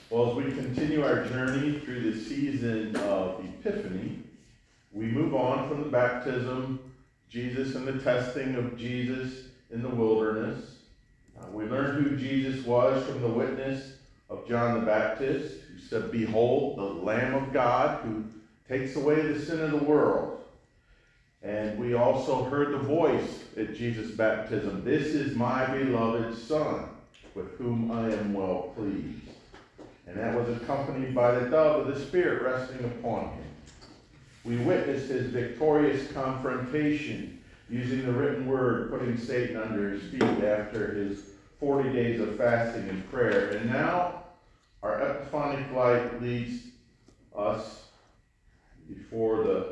Well, as we continue our journey through the season of Epiphany, we move on from the baptism, Jesus and the testing of Jesus in the wilderness. We learn who Jesus was from the witness of John the Baptist, who said, "Behold, the Lamb of God who takes away the sin of the world." And we also heard the voice at Jesus' baptism, "This is my beloved Son, with whom I am well pleased." And that was accompanied by the dove of the Spirit resting upon him. We witnessed his victorious confrontation using the written word, putting Satan under his feet after his 40 days of fasting and prayer. And now our epiphanic light leads us before the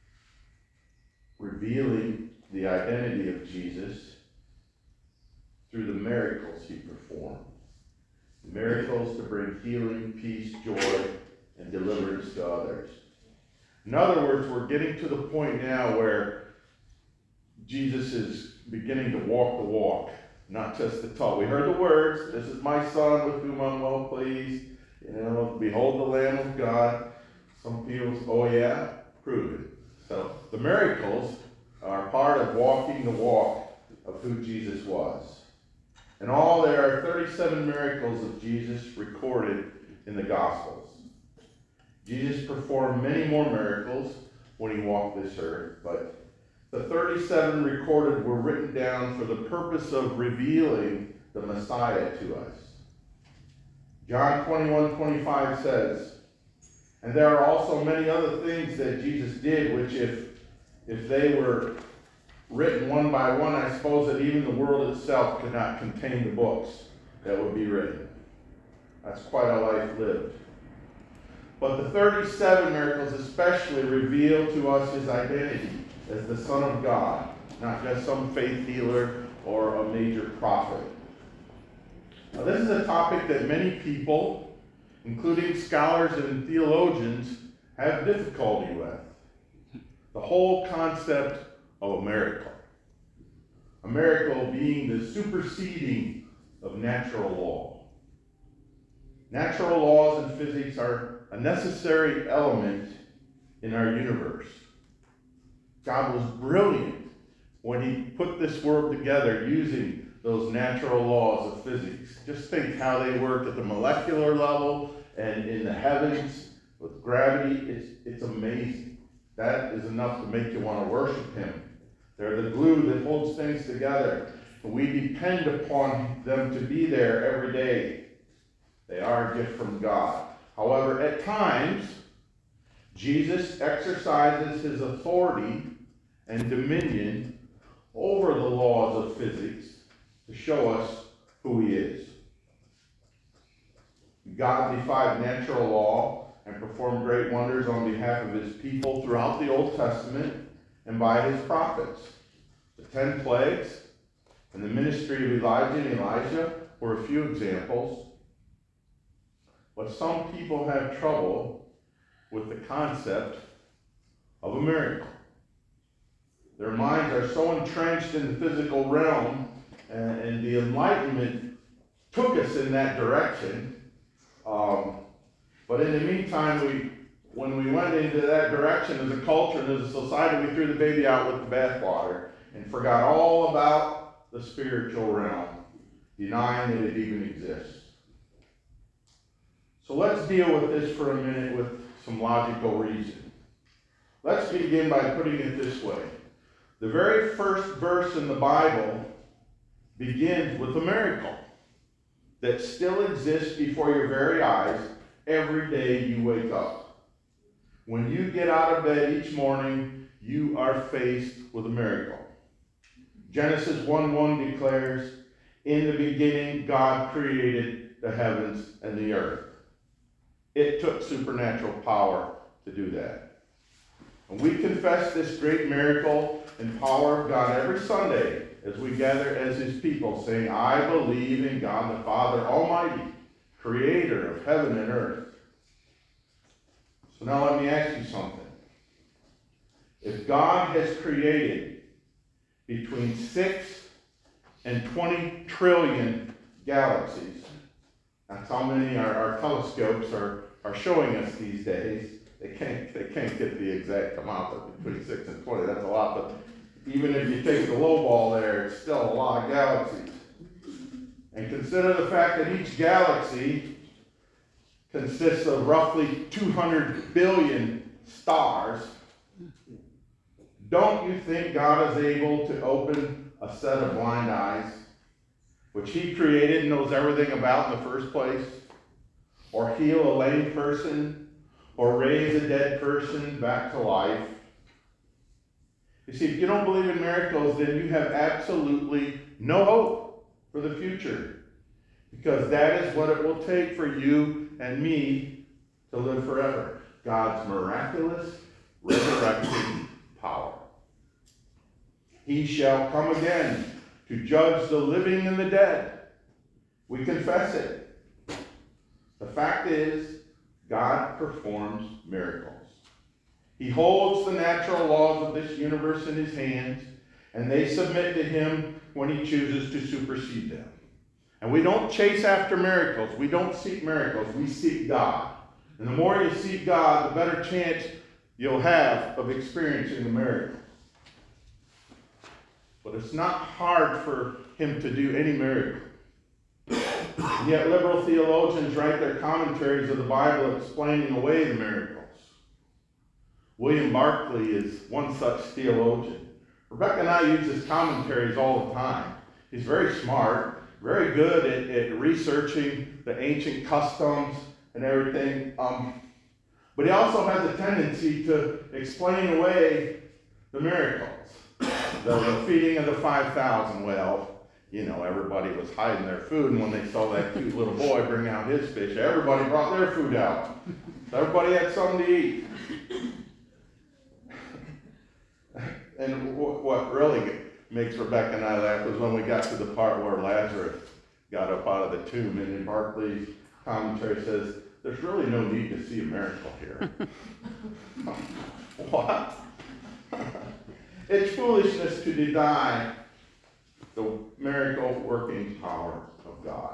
revealing the identity of Jesus through the miracles he performed. Miracles to bring healing, peace, joy, and deliverance to others. In other words, we're getting to the point now where Jesus is beginning to walk the walk, not just the talk. We heard the words, "This is my Son with whom I'm well pleased." Behold the Lamb of God. Some people say, "Oh yeah, prove it." So the miracles are part of walking the walk of who Jesus was. In all, there are 37 miracles of Jesus recorded in the Gospels. Jesus performed many more miracles when he walked this earth, but the 37 recorded were written down for the purpose of revealing the Messiah to us. John 21:25 says, "And there are also many other things that Jesus did, which if they were written one by one, I suppose that even the world itself could not contain the books that would be written." That's quite a life lived. But the 37 miracles especially reveal to us his identity as the Son of God, not just some faith healer or a major prophet. Now, this is a topic that many people, including scholars and theologians, have difficulty with. The whole concept of a miracle. A miracle being the superseding of natural law. Natural laws in physics are a necessary element in our universe. God was brilliant when he put this world together using those natural laws of physics. Just think how they worked at the molecular level and in the heavens with gravity. It's amazing. That is enough to make you want to worship him. They're the glue that holds things together. We depend upon them to be there every day. They are a gift from God. However, at times, Jesus exercises his authority and dominion over the laws of physics to show us who he is. God defied natural law and performed great wonders on behalf of his people throughout the Old Testament and by his prophets. The 10 plagues and the ministry of Elijah and Elisha were a few examples. But some people have trouble with the concept of a miracle. Their minds are so entrenched in the physical realm, and the Enlightenment took us in that direction. But in the meantime, when we went into that direction as a culture and as a society, we threw the baby out with the bathwater and forgot all about the spiritual realm, denying that it even exists. So let's deal with this for a minute with some logical reason. Let's begin by putting it this way. The very first verse in the Bible begins with a miracle that still exists before your very eyes every day you wake up. When you get out of bed each morning, you are faced with a miracle. Genesis 1:1 declares, "In the beginning, God created the heavens and the earth." It took supernatural power to do that. And we confess this great miracle and power of God every Sunday as we gather as his people, saying, "I believe in God the Father Almighty, creator of heaven and earth." So now let me ask you something. If God has created between 6 and 20 trillion galaxies, That's how many our telescopes are showing us these days. They can't get the exact amount between 6 and 20. That's a lot, but even if you take the low ball there, it's still a lot of galaxies. And consider the fact that each galaxy consists of roughly 200 billion stars. Don't you think God is able to open a set of blind eyes, which he created and knows everything about in the first place? Or heal a lame person? Or raise a dead person back to life? You see, if you don't believe in miracles, then you have absolutely no hope for the future. Because that is what it will take for you and me to live forever. God's miraculous resurrection power. He shall come again to judge the living and the dead. We confess it. The fact is, God performs miracles. He holds the natural laws of this universe in his hands, and they submit to him when he chooses to supersede them. And we don't chase after miracles. We don't seek miracles. We seek God. And the more you seek God, the better chance you'll have of experiencing the miracle. But it's not hard for him to do any miracle. Yet liberal theologians write their commentaries of the Bible explaining away the miracles. William Barclay is one such theologian. Rebecca and I use his commentaries all the time. He's very smart, very good at researching the ancient customs and everything. But he also has a tendency to explain away the miracles. The feeding of the 5,000, well, you know, everybody was hiding their food, and when they saw that cute little boy bring out his fish, everybody brought their food out. So everybody had something to eat. And what really makes Rebecca and I laugh was when we got to the part where Lazarus got up out of the tomb, and in Barclay's commentary says, there's really no need to see a miracle here. What? It's foolishness to deny the miracle-working power of God.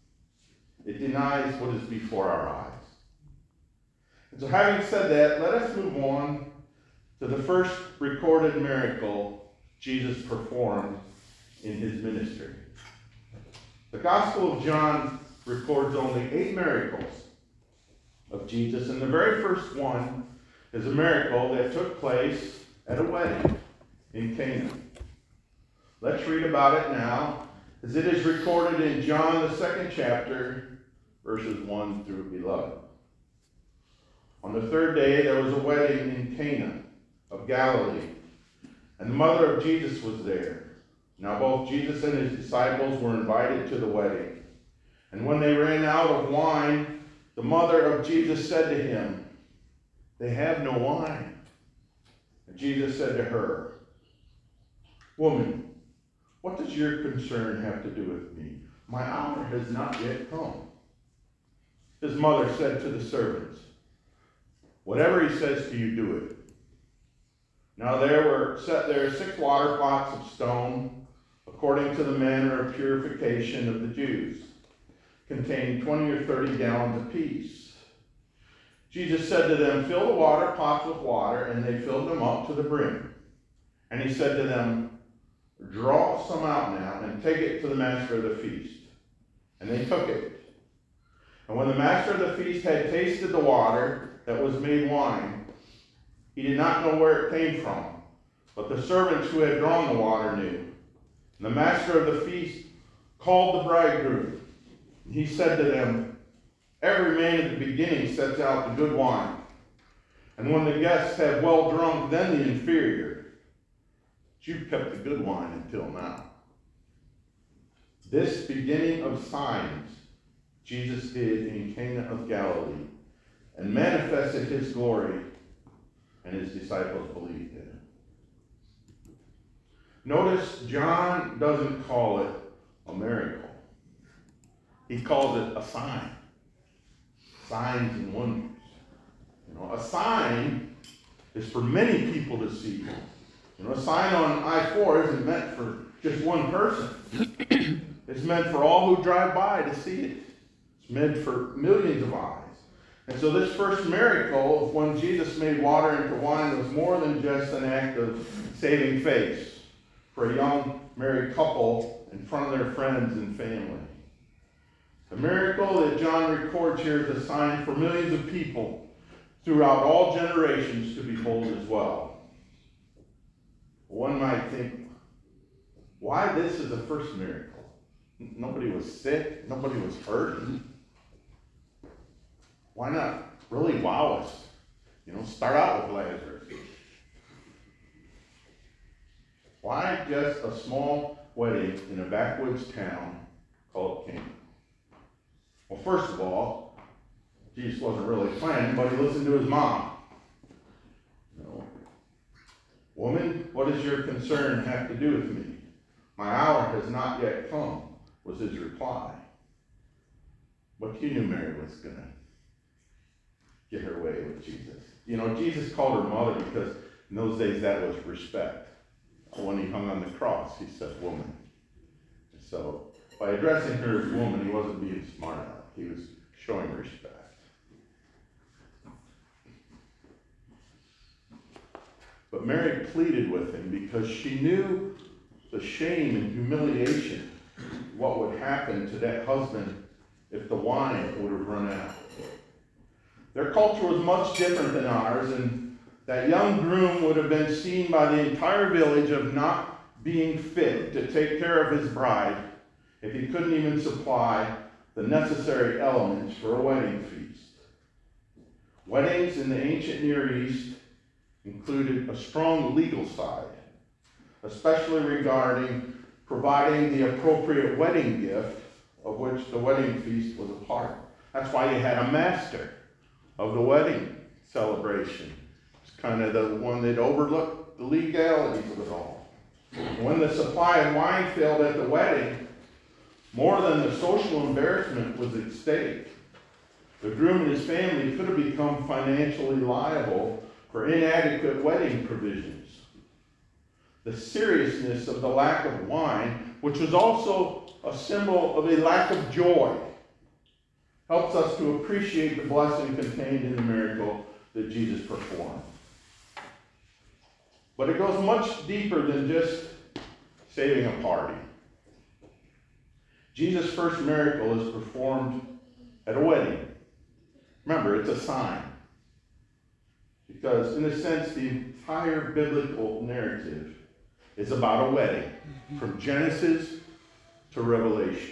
It denies what is before our eyes. And so having said that, let us move on to the first recorded miracle Jesus performed in his ministry. The Gospel of John records only 8 miracles of Jesus, and the very first one is a miracle that took place at a wedding in Cana. Let's read about it now, as it is recorded in John, the 2nd chapter, verses 1 through 11. On the 3rd day, there was a wedding in Cana of Galilee, and the mother of Jesus was there. Now both Jesus and his disciples were invited to the wedding. And when they ran out of wine, the mother of Jesus said to him, "They have no wine." And Jesus said to her, "Woman, what does your concern have to do with me? My hour has not yet come." His mother said to the servants, "Whatever he says to you, do it." Now there were set there 6 water pots of stone, according to the manner of purification of the Jews, containing 20 or 30 gallons apiece. Jesus said to them, "Fill the water pots with water," and they filled them up to the brim. And he said to them, "Draw some out now, and take it to the master of the feast." And they took it. And when the master of the feast had tasted the water that was made wine, he did not know where it came from, but the servants who had drawn the water knew. And the master of the feast called the bridegroom. And he said to them, "Every man at the beginning sets out the good wine, and when the guests have well drunk, then the inferior. But you've kept the good wine until now." This beginning of signs Jesus did in Cana of Galilee, and manifested his glory, and his disciples believed in him. Notice John doesn't call it a miracle. He calls it a sign. Signs and wonders. You know, a sign is for many people to see. You know, a sign on I-4 isn't meant for just one person. It's meant for all who drive by to see it. It's It's meant for millions of eyes. And so this first miracle of when Jesus made water into wine was more than just an act of saving face for a young married couple in front of their friends and family. The miracle that John records here is a sign for millions of people throughout all generations to behold as well. One might think, why this is the first miracle? Nobody was sick. Nobody was hurt. Why not really wow us? Start out with Lazarus. Why just a small wedding in a backwoods town called Cana? Well, first of all, Jesus wasn't really planning, but he listened to his mom. Woman, what does your concern have to do with me? My hour has not yet come, was his reply. But he knew Mary was going to get her way with Jesus. Jesus called her mother because in those days that was respect. When he hung on the cross, he said woman. So by addressing her as woman, he wasn't being smart aleck. He was showing respect. But Mary pleaded with him because she knew the shame and humiliation, what would happen to that husband if the wine would have run out. Their culture was much different than ours, and that young groom would have been seen by the entire village of not being fit to take care of his bride if he couldn't even supply the necessary elements for a wedding feast. Weddings in the ancient Near East included a strong legal side, especially regarding providing the appropriate wedding gift, of which the wedding feast was a part. That's why you had a master of the wedding celebration. It's kind of the one that overlooked the legalities of it all. When the supply of wine failed at the wedding, more than the social embarrassment was at stake. The groom and his family could have become financially liable for inadequate wedding provisions. The seriousness of the lack of wine, which was also a symbol of a lack of joy, helps us to appreciate the blessing contained in the miracle that Jesus performed. But it goes much deeper than just saving a party. Jesus' first miracle is performed at a wedding. Remember, it's a sign. Because in a sense, the entire biblical narrative is about a wedding, from Genesis to Revelation.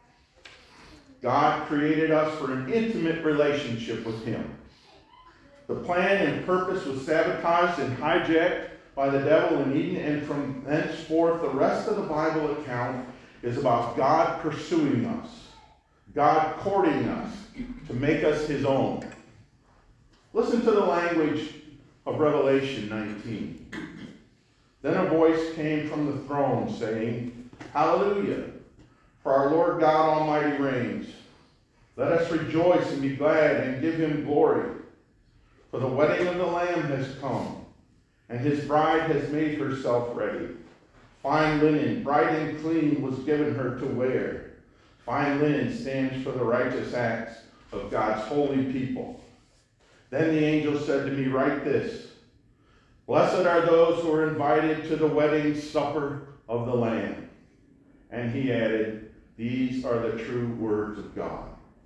God created us for an intimate relationship with him. The plan and purpose was sabotaged and hijacked by the devil in Eden, and from thenceforth the rest of the Bible account is about God pursuing us, God courting us to make us his own. Listen to the language of Revelation 19. Then a voice came from the throne saying, Hallelujah, for our Lord God Almighty reigns. Let us rejoice and be glad and give him glory. For the wedding of the Lamb has come, and his bride has made herself ready. Fine linen, bright and clean, was given her to wear. Fine linen stands for the righteous acts of God's holy people. Then the angel said to me, Write this, Blessed are those who are invited to the wedding supper of the Lamb. And he added, These are the true words of God.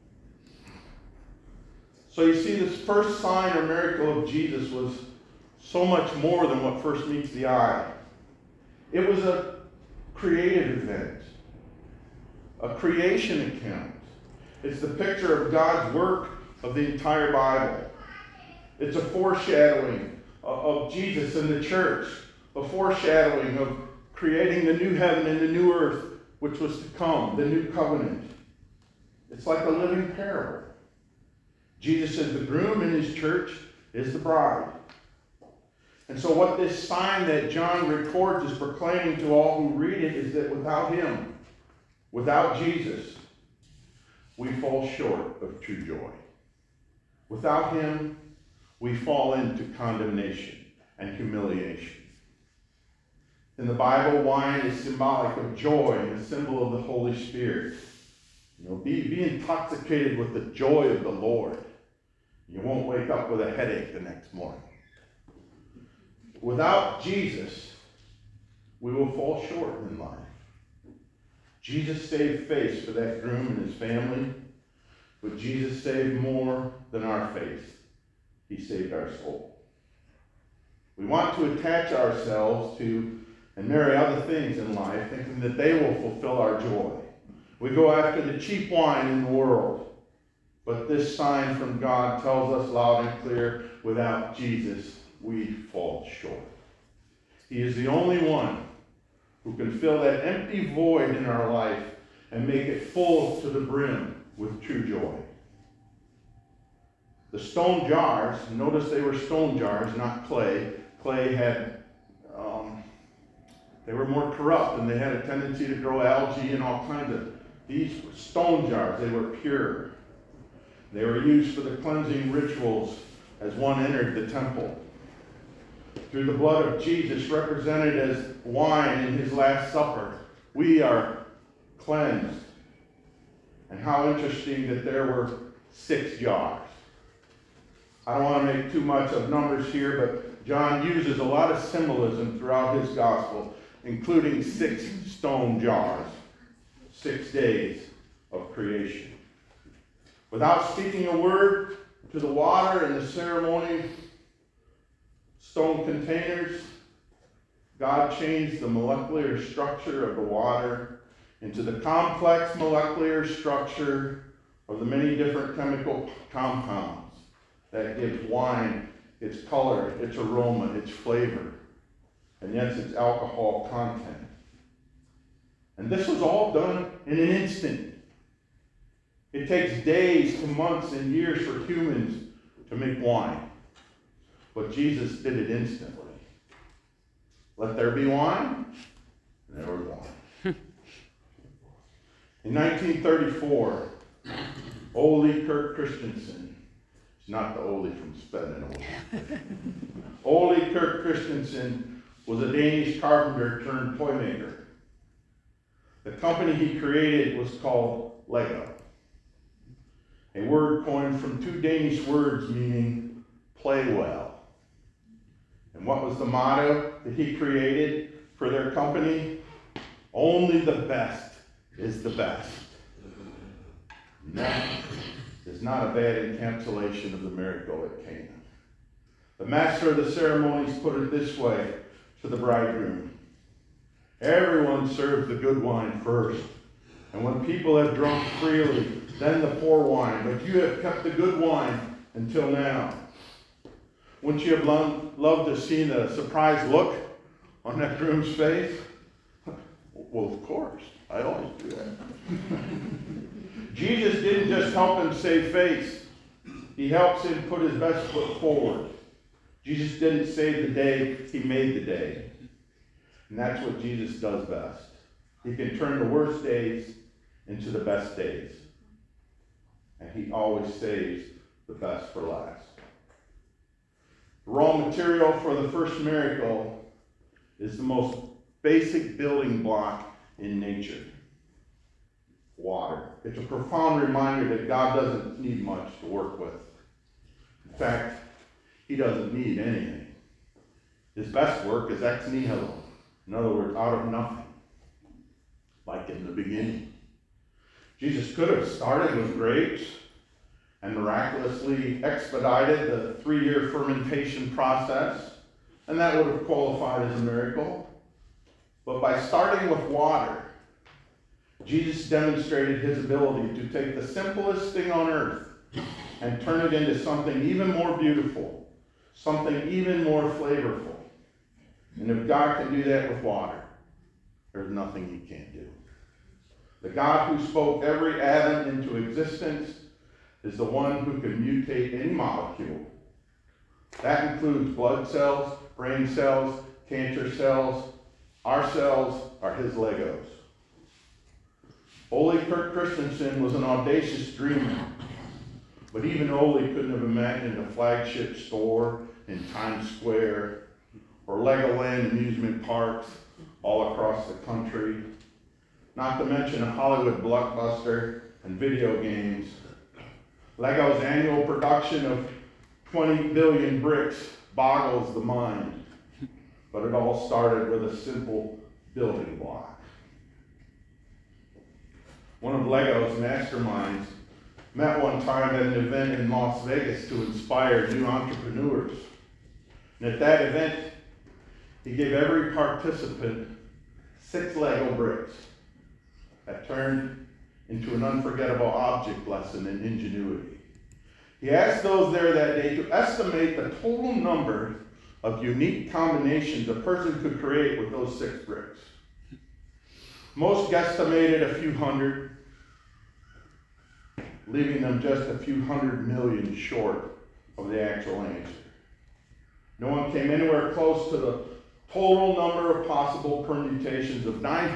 So you see, this first sign or miracle of Jesus was so much more than what first meets the eye. It was a creative event, a creation account. It's the picture of God's work of the entire Bible. It's a foreshadowing of Jesus and the church, a foreshadowing of creating the new heaven and the new earth, which was to come, the new covenant. It's like a living parable. Jesus is the groom and his church is the bride. And so what this sign that John records is proclaiming to all who read it is that without him, without Jesus, we fall short of true joy. Without him, we fall into condemnation and humiliation. In the Bible, wine is symbolic of joy and a symbol of the Holy Spirit. Be intoxicated with the joy of the Lord. You won't wake up with a headache the next morning. Without Jesus, we will fall short in life. Jesus saved face for that groom and his family, but Jesus saved more than our face. He saved our soul. We want to attach ourselves to and marry other things in life, thinking that they will fulfill our joy. We go after the cheap wine in the world, but this sign from God tells us loud and clear, without Jesus, we fall short. He is the only one who can fill that empty void in our life and make it full to the brim with true joy. The stone jars, notice they were stone jars, not clay. Clay had, they were more corrupt and they had a tendency to grow algae and all kinds of. These were stone jars, they were pure. They were used for the cleansing rituals as one entered the temple. Through the blood of Jesus, represented as wine in his Last Supper, we are cleansed. And how interesting that there were 6 jars. I don't want to make too much of numbers here, but John uses a lot of symbolism throughout his gospel, including 6 stone jars, 6 days of creation. Without speaking a word to the water in the ceremony, stone containers, God changed the molecular structure of the water into the complex molecular structure of the many different chemical compounds that gives wine its color, its aroma, its flavor, and yes, its alcohol content. And this was all done in an instant. It takes days to months and years for humans to make wine. But Jesus did it instantly. Let there be wine, and there was wine. In 1934, Ole Kirk Christensen, it's not the Ole from Spedden, Ole Kirk Christensen was a Danish carpenter turned toy maker. The company he created was called Lego, a word coined from 2 Danish words meaning play well. And what was the motto that he created for their company? Only the best is the best. And that is not a bad encapsulation of the miracle at Cana. The master of the ceremonies put it this way to the bridegroom. Everyone serves the good wine first, and when people have drunk freely, then the poor wine. But you have kept the good wine until now. Wouldn't you have loved to see the surprised look on that groom's face? Well, of course. I always do that. Jesus didn't just help him save face. He helps him put his best foot forward. Jesus didn't save the day. He made the day. And that's what Jesus does best. He can turn the worst days into the best days. And he always saves the best for last. The raw material for the first miracle is the most basic building block in nature. Water. It's a profound reminder that God doesn't need much to work with. In fact, he doesn't need anything. His best work is ex nihilo. In other words, out of nothing. Like in the beginning. Jesus could have started with grapes and miraculously expedited the 3-year fermentation process, and that would have qualified as a miracle. But by starting with water, Jesus demonstrated his ability to take the simplest thing on earth and turn it into something even more beautiful, something even more flavorful. And if God can do that with water, there's nothing he can't do. The God who spoke every atom into existence is the one who can mutate any molecule. That includes blood cells, brain cells, cancer cells. Our cells are his Legos. Ole Kirk Christensen was an audacious dreamer, but even Ole couldn't have imagined a flagship store in Times Square or Legoland amusement parks all across the country, not to mention a Hollywood blockbuster and video games. Lego's annual production of 20 billion bricks boggles the mind, but it all started with a simple building block. One of Lego's masterminds met one time at an event in Las Vegas to inspire new entrepreneurs. And at that event, he gave every participant 6 Lego bricks that turned into an unforgettable object lesson in ingenuity. He asked those there that day to estimate the total number of unique combinations a person could create with those 6 bricks. Most guesstimated a few hundred, leaving them just a few 100 million short of the actual answer. No one came anywhere close to the total number of possible permutations of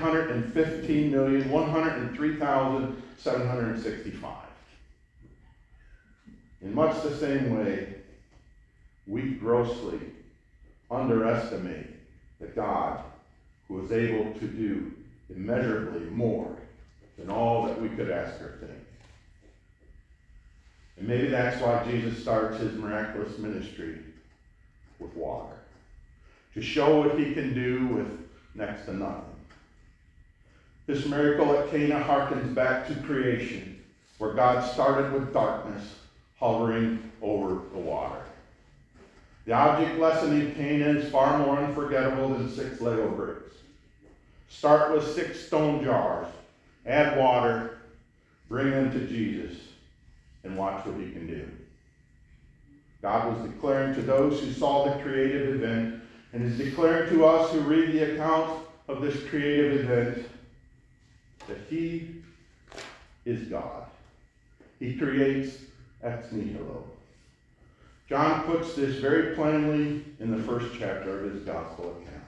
915,103,765. In much the same way, we grossly underestimate the God who is able to do immeasurably more than all that we could ask or think. And maybe that's why Jesus starts his miraculous ministry with water, to show what he can do with next to nothing. This miracle at Cana harkens back to creation, where God started with darkness hovering over the water. The object lesson in Cana is far more unforgettable than 6 Lego bricks. Start with 6 stone jars, add water, bring them to Jesus, and watch what he can do. God was declaring to those who saw the creative event, and is declaring to us who read the account of this creative event, that he is God. He creates ex nihilo. John puts this very plainly in the first chapter of his gospel account.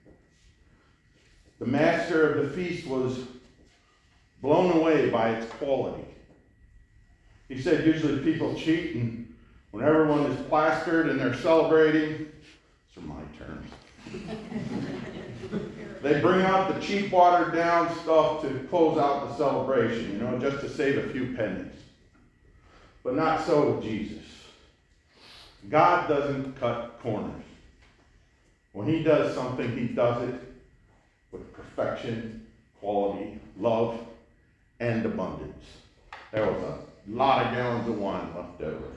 The master of the feast was blown away by its quality. He said usually people cheat, and when everyone is plastered and they're celebrating, these are my terms, they bring out the cheap watered down stuff to close out the celebration, just to save a few pennies. But not so with Jesus. God doesn't cut corners. When he does something, he does it with perfection, quality, love, and abundance. There was a lot of gallons of wine left over.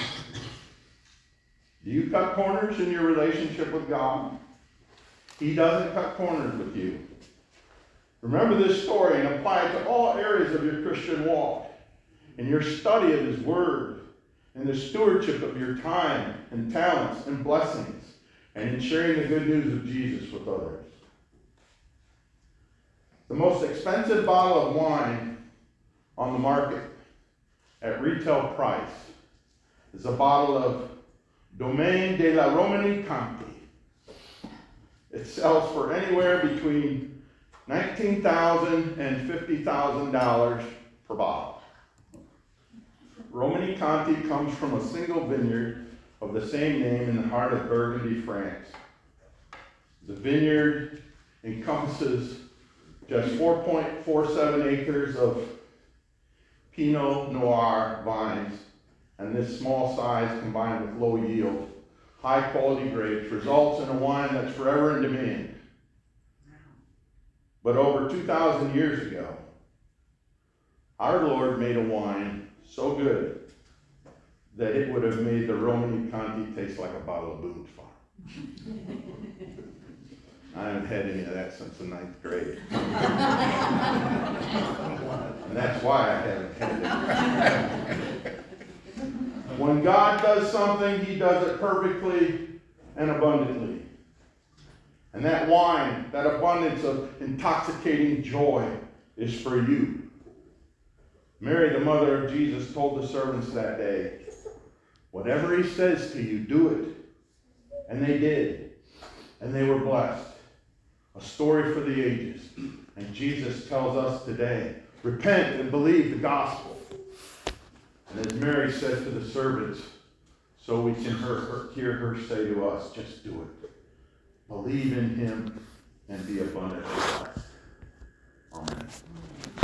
Do you cut corners in your relationship with God? He doesn't cut corners with you. Remember this story and apply it to all areas of your Christian walk, in your study of his word, in the stewardship of your time and talents and blessings, and in sharing the good news of Jesus with others. The most expensive bottle of wine on the market at retail price is a bottle of Domaine de la Romanée-Conti. It sells for anywhere between $19,000 and $50,000 per bottle. Romanée-Conti comes from a single vineyard of the same name in the heart of Burgundy, France. The vineyard encompasses just 4.47 acres of Pinot Noir vines, and this small size combined with low yield, high quality grapes results in a wine that's forever in demand. But over 2,000 years ago, our Lord made a wine so good that it would have made the Romanée-Conti taste like a bottle of Boone's Farm. I haven't had any of that since the 9th grade. And that's why I haven't had it. When God does something, he does it perfectly and abundantly. And that wine, that abundance of intoxicating joy is for you. Mary, the mother of Jesus, told the servants that day, whatever he says to you, do it. And they did. And they were blessed. A story for the ages. And Jesus tells us today, repent and believe the gospel. And as Mary said to the servants, so we can hear her say to us, just do it. Believe in him and be abundantly blessed. Amen.